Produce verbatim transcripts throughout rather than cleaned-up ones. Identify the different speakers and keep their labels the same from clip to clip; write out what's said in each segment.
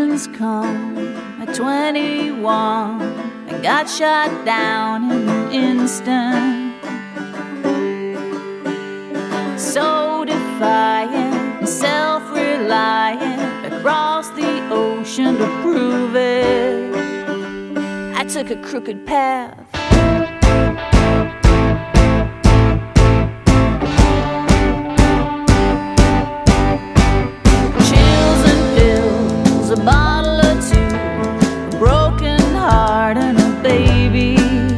Speaker 1: Demons come at twenty-one and got shot down in an instant. So defiant and self-reliant, across the ocean to prove it, I took a crooked path. A bottle or two, a broken heart and a baby.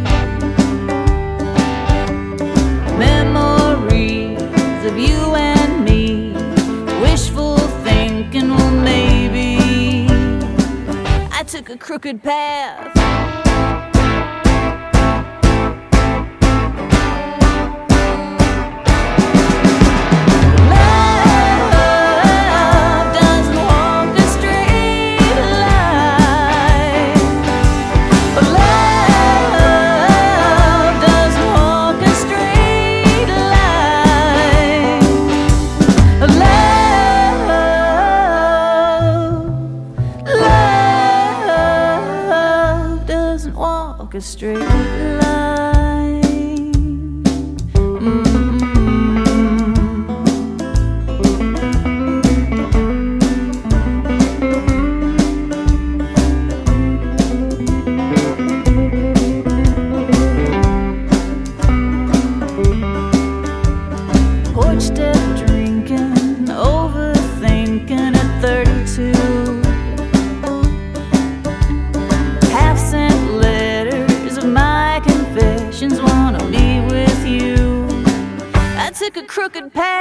Speaker 1: Memories of you and me, wishful thinking, well maybe I took a crooked path. A straight line. Mm-hmm. Porch step drinking, overthinking at thirty-two. Half cent wanna be with you. I took a crooked path.